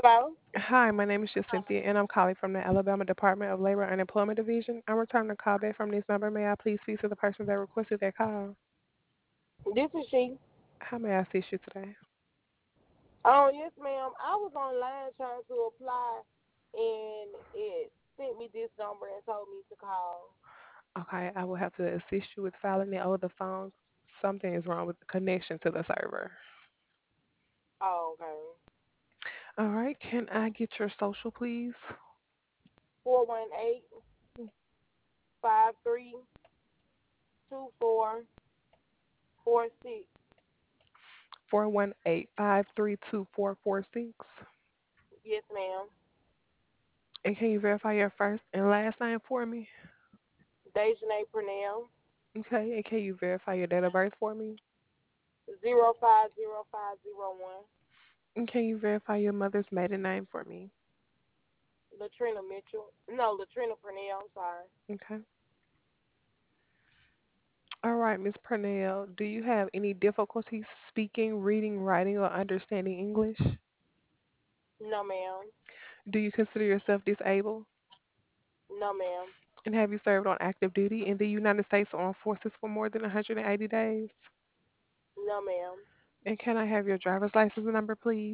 Hello. Hi, my name is Cynthia, and I'm calling from the Alabama Department of Labor and Employment Division. I'm returning a call back from this number. May I please speak to the person that requested that call? This is she. How may I assist you today? Yes, ma'am. I was online trying to apply, and it sent me this number and told me to call. Okay, I will have to assist you with filing it over the phone. Something is wrong with the connection to the server. Oh, okay. All right, can I get your social, please? 418-532-4446. 418-532-4446. Yes, ma'am. And can you verify your first and last name for me? Dejanay Purnell. Okay, and can you verify your date of birth for me? 050501. And can you verify your mother's maiden name for me? Latrina Mitchell. No, Latrina Purnell. I'm sorry. Okay. All right, Miss Purnell, do you have any difficulties speaking, reading, writing, or understanding English? No, ma'am. Do you consider yourself disabled? No, ma'am. And have you served on active duty in the United States Armed Forces for more than 180 days? No, ma'am. And can I have your driver's license number, please?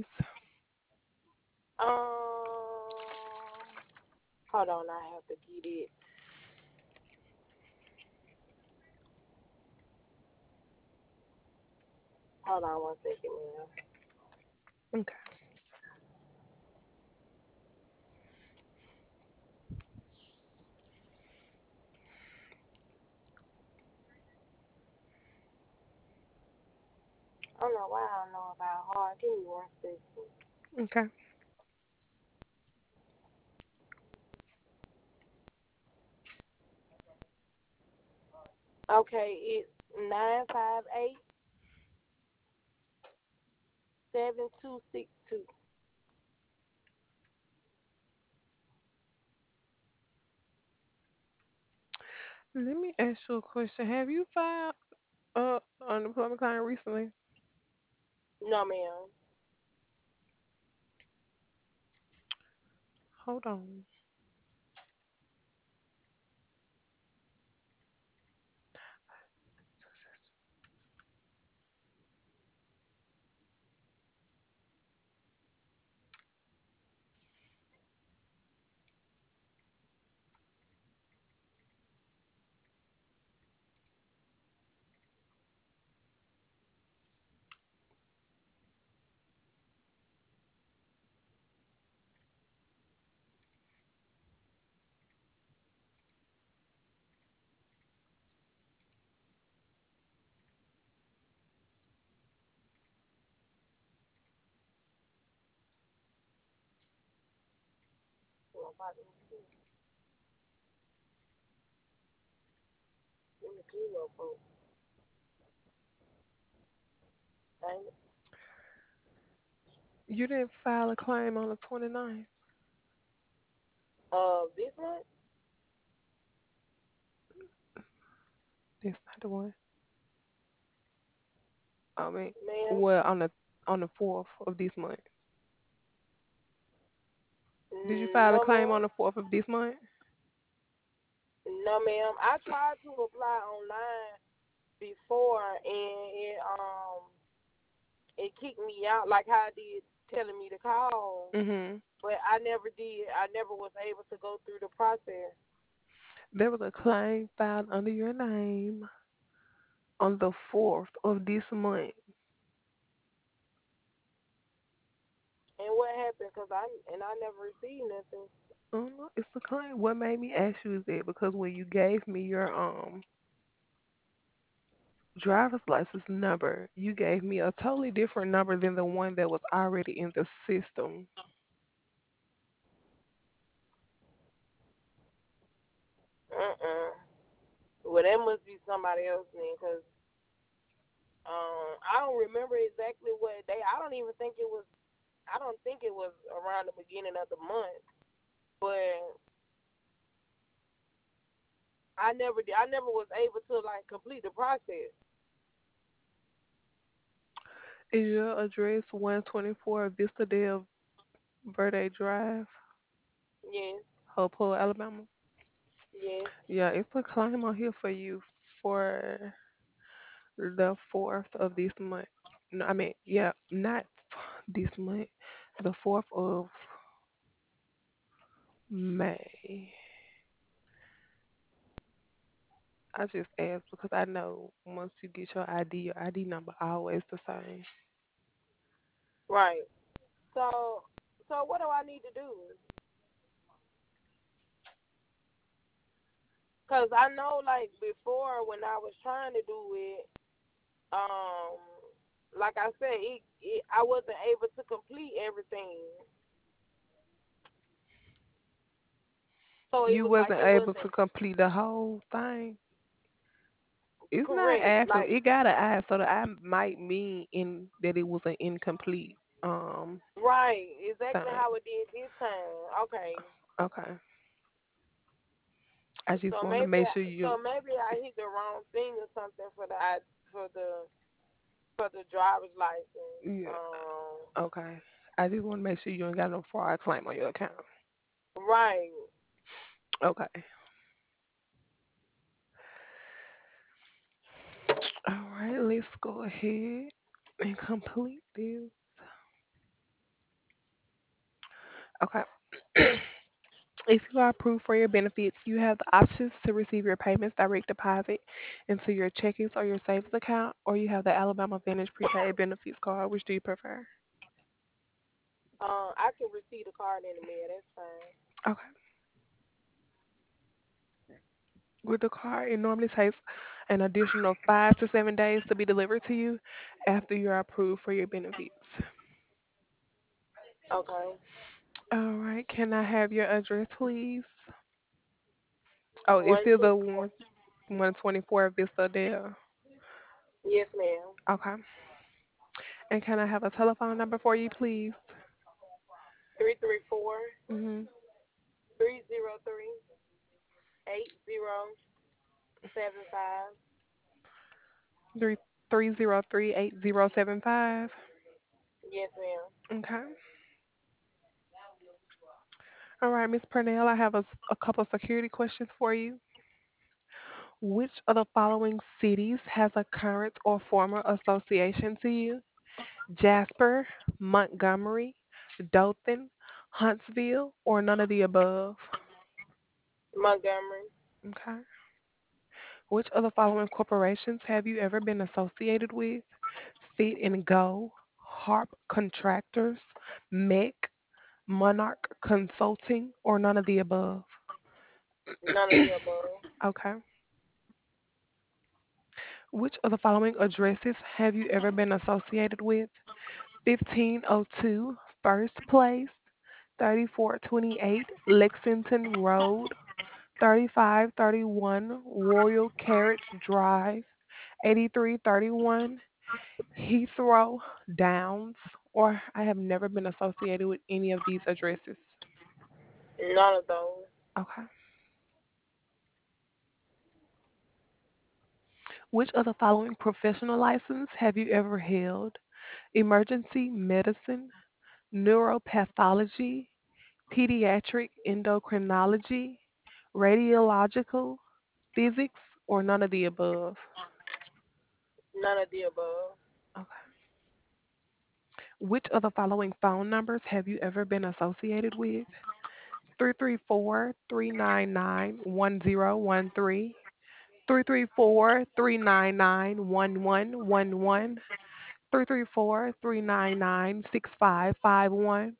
Hold on. I have to get it. Hold on 1 second, ma'am. Okay. I don't know why I don't know about hard. Give me 1 second. Okay. Okay, it's 958-7262. Let me ask you a question. Have you filed unemployment claim recently? No, ma'am. Hold on. Give me kilo, folks. Dang it. You didn't file a claim on the 29th. This month, That's not the one. I mean, ma'am. well, on the 4th of this month. Did you file a No, claim ma'am. on the 4th of this month? No, ma'am. I tried to apply online before, and it kicked me out like how it did telling me to call, Mhm. but I never did. I never was able to go through the process. There was a claim filed under your name on the 4th of this month. And what happened? Cause I never received nothing. It's a claim. What made me ask you is that because when you gave me your driver's license number, you gave me a totally different number than the one that was already in the system. Well, that must be somebody else then, cause I don't remember exactly what day. I don't even think it was. I don't think it was around the beginning of the month, but I never did. I never was able to like complete the process. Is your address 124 Vista Dale Verde Drive, Yes. Hopewell, Alabama. Yes. Yeah, it's a claim on here for you for the 4th of this month. No, I mean, yeah, not this month. The 4th of May. I just asked because I know once you get your ID number always the same. Right. So, so what do I need to do? Cause I know, like before, when I was trying to do it, um, like I said, I wasn't able to complete everything. So it You was like wasn't it able to wasn't complete the whole thing. It's not correct. asking. Like It got an I, so the I might mean in that it was an incomplete right, exactly thing. how it did this time. Okay. Okay. I just So want to maybe, make sure you. I hit the wrong thing or something for for the for the driver's license. Yeah. Okay. I just want to make sure you ain't got no fraud claim on your account. Right. Okay. All right. Let's go ahead and complete this. Okay. If you are approved for your benefits, you have the options to receive your payments direct deposit into your checkings or your savings account, or you have the Alabama Advantage prepaid benefits card. Which do you prefer? I can receive the card in the mail. That's fine. Okay. With the card, it normally takes an additional 5 to 7 days to be delivered to you after you're approved for your benefits. Okay. All right. Can I have your address, please? Oh, it's One still two the four. 124 Vista Dale. Yes, ma'am. Okay. And can I have a telephone number for you, please? 334 Mhm. 303 8075. Three 3038075. Yes, ma'am. Okay. All right, Miss Purnell, I have a couple of security questions for you. Which of the following cities has a current or former association to you? Jasper, Montgomery, Dothan, Huntsville, or none of the above? Montgomery. Okay. Which of the following corporations have you ever been associated with? Fit and Go, Harp Contractors, MEC, Monarch Consulting, or none of the above? None of the above. Okay. Which of the following addresses have you ever been associated with? 1502 First Place, 3428 Lexington Road, 3531 Royal Carriage Drive, 8331 Heathrow Downs, or I have never been associated with any of these addresses. None of those. Okay. Which of the following professional license have you ever held? Emergency medicine, neuropathology, pediatric endocrinology, radiological, physics, or none of the above? None of the above. Okay. Which of the following phone numbers have you ever been associated with? 334-399-1013, 334-399-1111, 334-399-6551,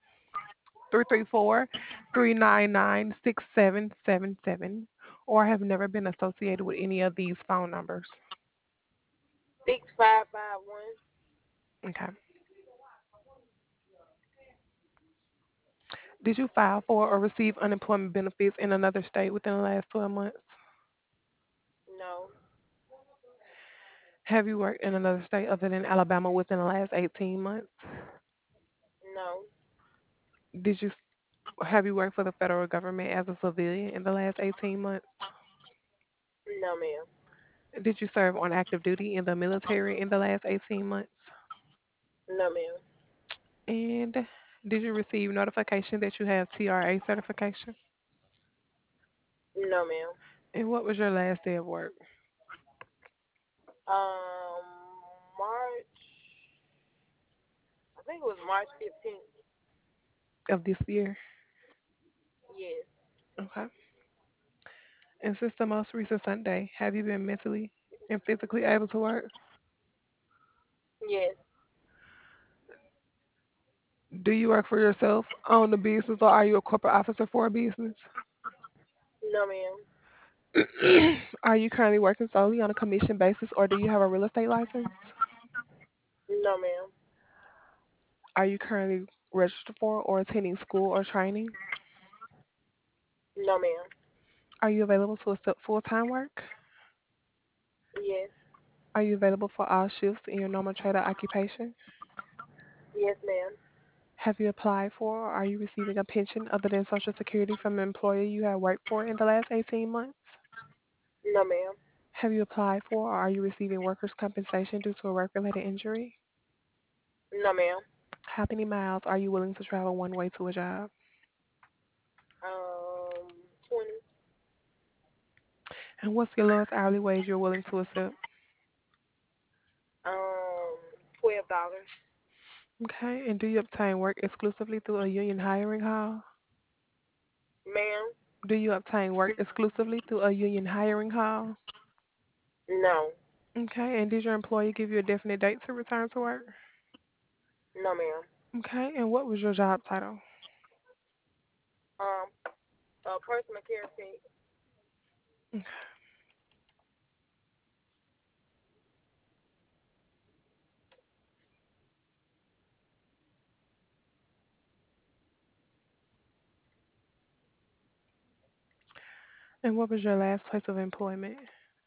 334-399-6777, or have never been associated with any of these phone numbers. 6551. Okay. Did you file for or receive unemployment benefits in another state within the last 12 months? No. Have you worked in another state other than Alabama within the last 18 months? No. Did you have you worked for the federal government as a civilian in the last 18 months? No, ma'am. Did you serve on active duty in the military in the last 18 months? No, ma'am. And Did you receive notification that you have TRA certification? No, ma'am. And what was your last day of work March. I think it was March 15th. of this year? Yes. Okay. And since the most recent Sunday, have you been mentally and physically able to work? Yes. Do you work for yourself, own the business, or are you a corporate officer for a business? No, ma'am. Are you currently working solely on a commission basis, or do you have a real estate license? No, ma'am. Are you currently registered for or attending school or training? No, ma'am. Are you available to accept full-time work? Yes. Are you available for all shifts in your normal trade or occupation? Yes, ma'am. Have you applied for or are you receiving a pension other than Social Security from an employer you have worked for in the last 18 months? No, ma'am. Have you applied for or are you receiving workers' compensation due to a work-related injury? No, ma'am. How many miles are you willing to travel one way to a job? 20. And what's your lowest hourly wage you're willing to accept? $12. Okay, and do you obtain work exclusively through a union hiring hall? Ma'am. Do you obtain work exclusively through a union hiring hall? No. Okay, and did your employer give you a definite date to return to work? No, ma'am. Okay, and what was your job title? Um, personal care tech. Okay. And what was your last place of employment?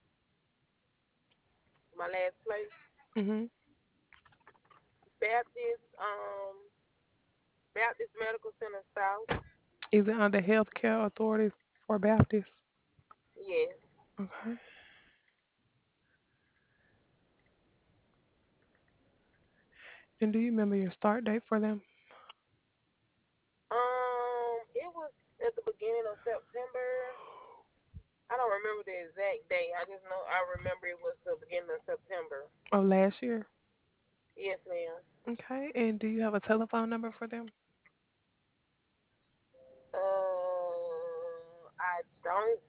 My last place. Mhm. Baptist. Baptist Medical Center South. Is it under Healthcare Authority for Baptist? Yes. Okay. And do you remember your start date for them? It was at the beginning of September. I don't remember the exact date. I just know I remember it was the beginning of September. Oh, last year. Yes, ma'am. Okay. And do you have a telephone number for them? I don't.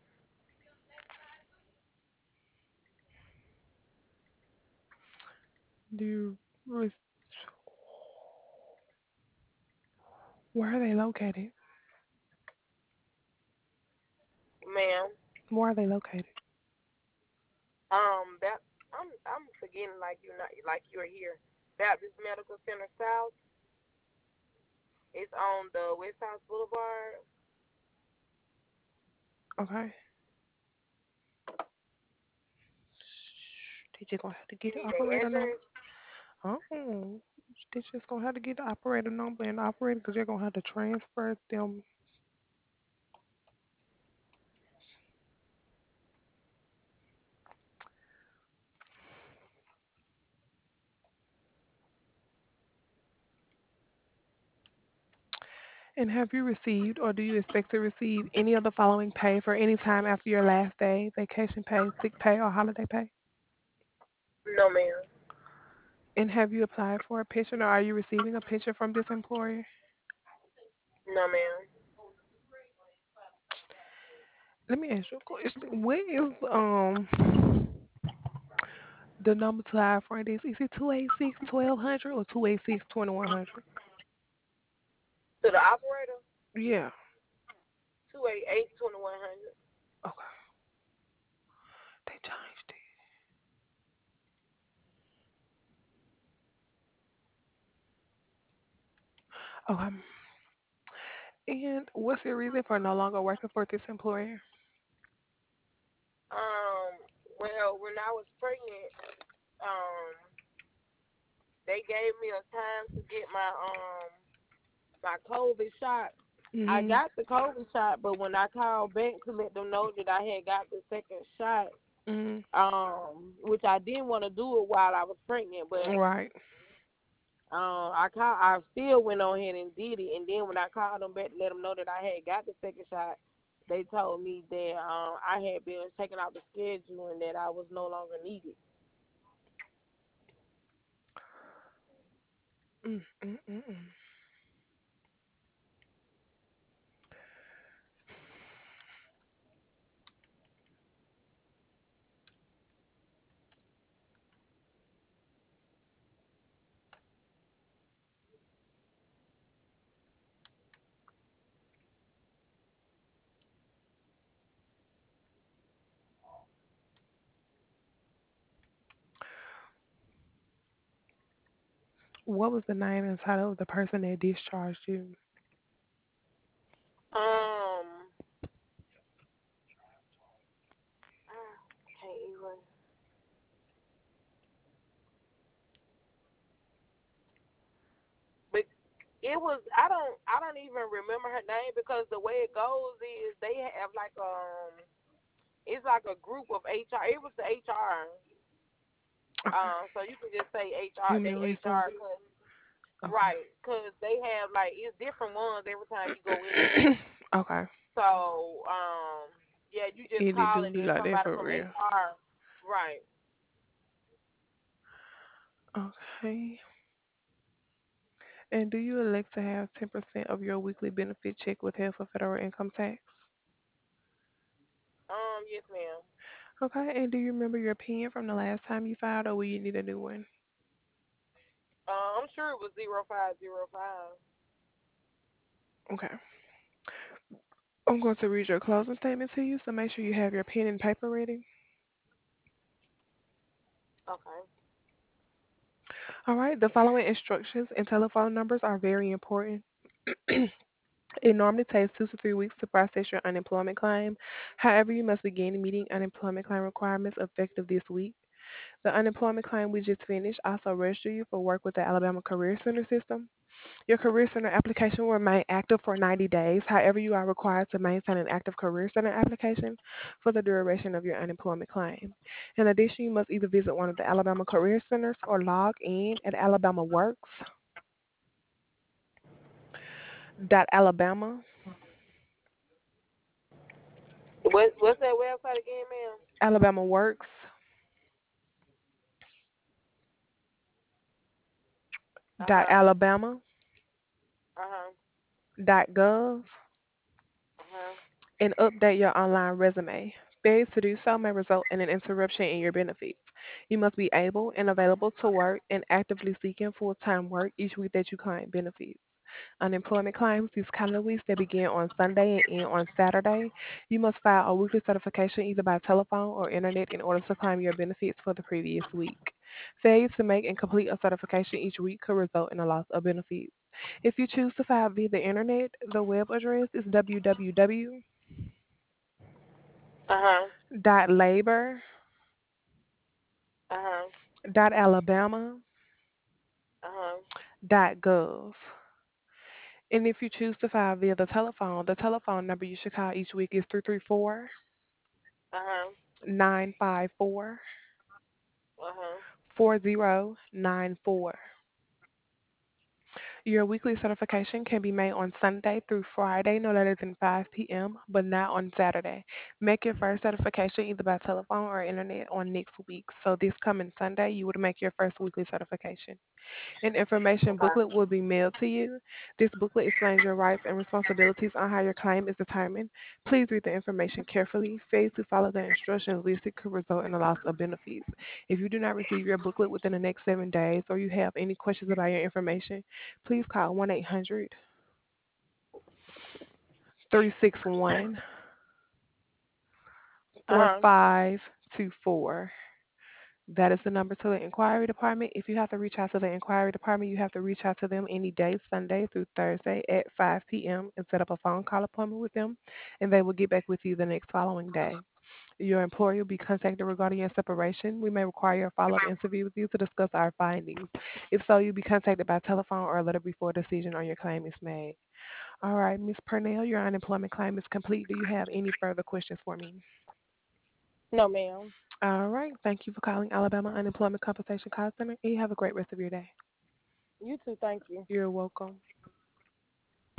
Do you, re- where are they located? Ma'am. Where are they located? That I'm forgetting like you're here. Baptist Medical Center South. It's on the West House Boulevard. Okay. They just gonna have to You get the need their operator number. address? Oh, they just gonna have to get the operator number and the operator because they're gonna have to transfer them. And have you received or do you expect to receive any of the following pay for any time after your last day? Vacation pay, sick pay, or holiday pay? No, ma'am. And have you applied for a pension or are you receiving a pension from this employer? No, ma'am. Let me ask you a question. What is the number to our friend is? Is it 286 1200 or 286 2100? To the operator, Yeah. 288-2100. Okay. They changed it. Okay. And what's your reason for no longer working for this employer? Um, well, when I was pregnant, they gave me a time to get my COVID shot. I Mhm. got the COVID shot, but when I called back to let them know that I had got the second shot, Mhm. which I didn't want to do it while I was pregnant, but Right. I still went on ahead and did it, and then when I called them back to let them know that I had got the second shot, they told me that I had been taken out the schedule and that I was no longer needed. Mm, mm, mm, mm. What was the name and title of the person that discharged you? Um, I can't even. But it was I don't even remember her name because the way it goes is they have like it's like a group of HR. It was the HR. Okay. So you can just say HR. Human They HR resources. cause Okay. right, cause they have like it's different ones every time you go in there. Okay. So yeah, you just It call do and be then like that somebody for from real. HR. Right. Okay. And do you elect to have 10% of your weekly benefit check withheld for federal income tax? Yes, ma'am. Okay. And do you remember your opinion from the last time you filed, or will you need a new one? I'm sure it was 0505. Okay. I'm going to read your closing statement to you, so make sure you have your pen and paper ready. Okay. All right. The following instructions and telephone numbers are very important. It normally takes 2 to 3 weeks to process your unemployment claim. However, you must begin meeting unemployment claim requirements effective this week. The unemployment claim we just finished also register you for work with the Alabama Career Center system. Your Career Center application will remain active for 90 days. However, you are required to maintain an active Career Center application for the duration of your unemployment claim. In addition, you must either visit one of the Alabama Career Centers or log in at alabamaworks.alabama, What's that website again, ma'am? Uh huh. alabamaworks.alabama.gov Uh huh. Uh huh. and update your online resume. Failure to do so may result in an interruption in your benefits. You must be able and available to work and actively seeking full-time work each week that you claim benefits. Unemployment claims these calendar weeks that begin on Sunday and end on Saturday. You must file a weekly certification either by telephone or internet in order to claim your benefits for the previous week. Failure to make and complete a certification each week could result in a loss of benefits. If you choose to file via the internet, the web address is Uh huh. Uh huh. www.labor.alabama.gov. Uh huh. And if you choose to file via the telephone number you should call each week is 334 Uh huh. 954 Uh huh. 4094. Your weekly certification can be made on Sunday through Friday, no later than 5 p.m., but not on Saturday. Make your first certification either by telephone or internet on next week. So this coming Sunday, you would make your first weekly certification. An information Okay. booklet will be mailed to you. This booklet explains your rights and responsibilities on how your claim is determined. Please read the information carefully. Failure to follow the instructions listed could result in a loss of benefits. If you do not receive your booklet within the next 7 days or you have any questions about your information, please call 1 800 361 Uh huh. 4524. That is the number to the inquiry department. If you have to reach out to the inquiry department, you have to reach out to them any day, Sunday through Thursday at 5 p.m. and set up a phone call appointment with them, and they will get back with you the next following day. Your employer will be contacted regarding your separation. We may require a follow-up interview with you to discuss our findings. If so, you'll be contacted by telephone or a letter before a decision on your claim is made. All right, Ms. Purnell, your unemployment claim is complete. Do you have any further questions for me? No, ma'am. All right. Thank you for calling Alabama Unemployment Compensation Call Center. And you have a great rest of your day. You too. Thank you. You're welcome.